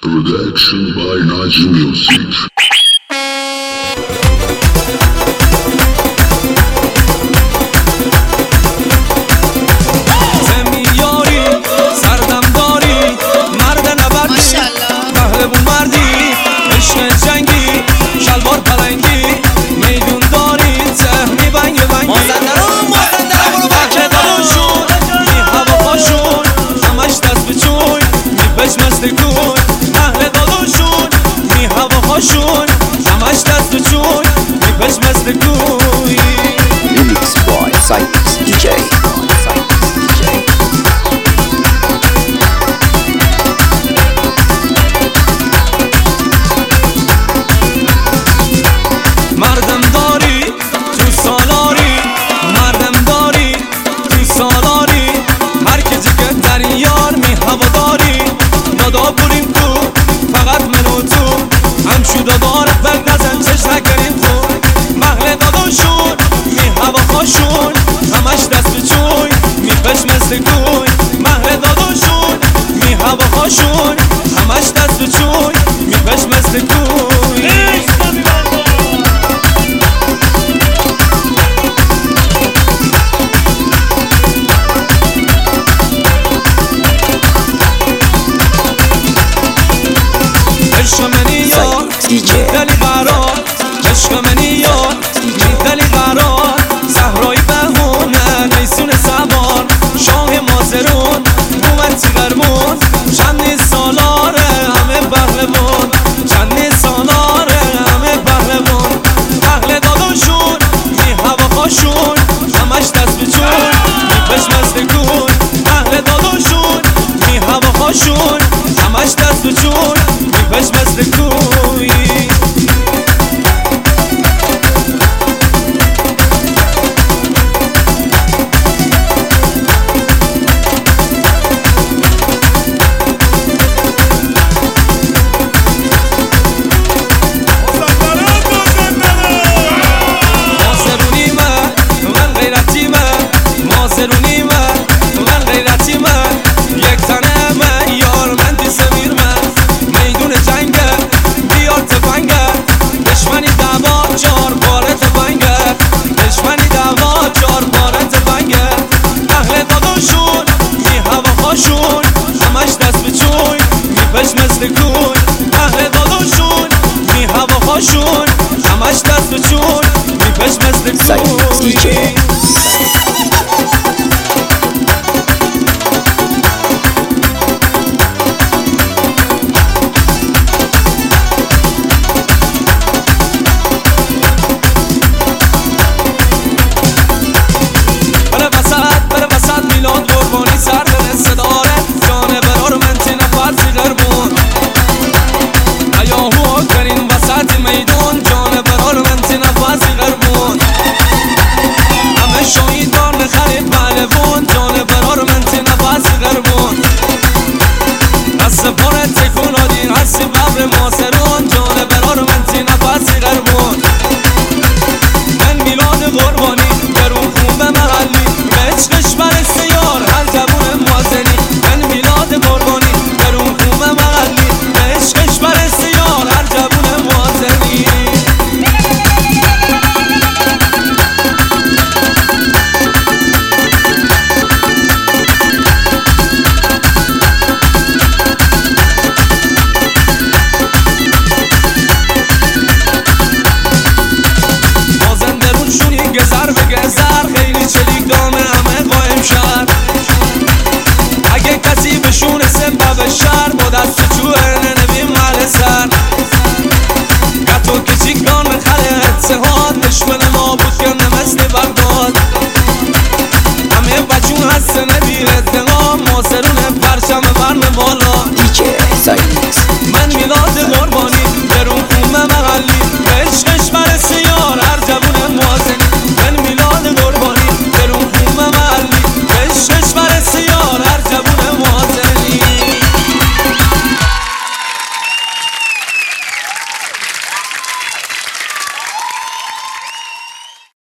Production by Naji Music. Remix by Cypress DJ. مردم داری تو سالاری، مردم داری تو سالاری، هر کسی که در یار می هوا داری. دادا بریم تو فقط من و تو، همشو دادارت بل نزن چش نکنیم تو. محل داداشون می هوا خاشون، همش دست به چوی می پش مثل کوی. محل داداشون می هوا خاشون، همش دست به چوی می پش مثل کوی. عشق منی یار میدلی قرار، عشق منی یار میدلی قرار. صحرای بهونه نیسون سوار، شاه مازرون بومن تیغرمون. چندی سالاره همه پهلوان، چندی سالاره همه پهلوان. اهل داداشون می هوا خاشون، همش دست به چون می پش مثل کون. اهل داداشون می هوا خاشون، همش دست به چون بش مثل کوی. مازرونی من غیرتی مازرونی من غیرتی یک تنه من یار من تی سمیر میدون جنگ بیار تفنگه، دشمنی دعوا چار باره تفنگه، دشمنی دعوا چار باره تفنگه. اهل داداشون می هوا خاشون، همش دست به چوی می پش مثل کوی. اهل داداشون می هوا خاشون، همش دست به چوی می پش مثل کوی. میدون جان برار من تی نفسی غربون، همه شایدان خرید پهلوان. جان برار من تی نفسی غربون، از سپار تکون آدین هستی ببر ماسر